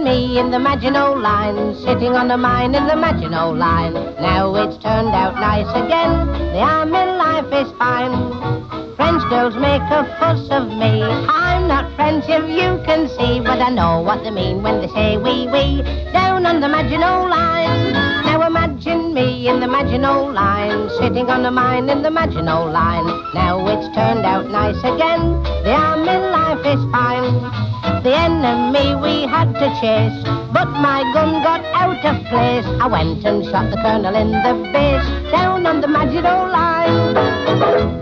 me in the Maginot Line, sitting on the mine in the Maginot Line. Now it's turned out nice again, the army life is fine. French girls make a fuss of me, I'm not French if you can see, but I know what they mean when they say wee wee, down on the Maginot Line. Now imagine me in the Maginot Line, sitting on the mine in the Maginot Line. Now it's turned out nice again, the army life is fine. The enemy we had to chase, but my gun got out of place. I went and shot the colonel in the base, down on the Maginot Line.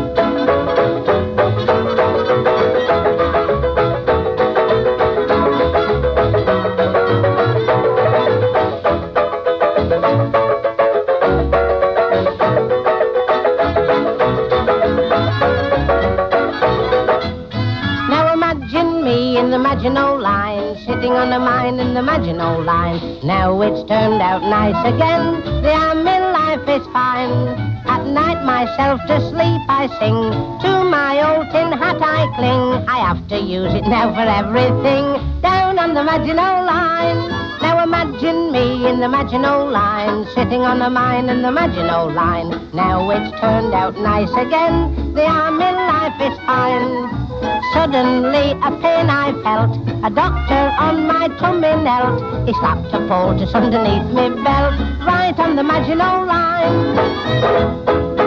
In the Maginot Line, sitting on the mine in the Maginot Line. Now it's turned out nice again, the army life is fine. At night myself to sleep I sing, to my old tin hat I cling. I have to use it now for everything, down on the Maginot Line. Now imagine me in the Maginot Line, sitting on the mine in the Maginot Line. Now it's turned out nice again, the army life is fine. Suddenly a pain I felt, a doctor on my tummy knelt. He slapped a poultice underneath me belt, right on the Maginot Line.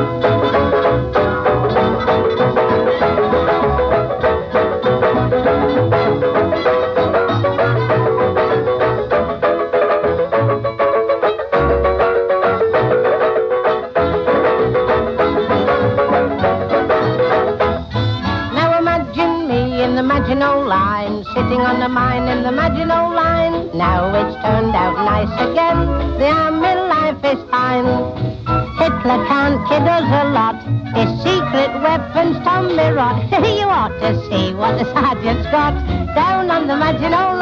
Maginot Line, sitting on the mine in the Maginot Line. Now it's turned out nice again, the army life is fine. Hitler can't kid us a lot, his secret weapons Tommy Rot. You ought to see what the sergeant's got, down on the Maginot Line.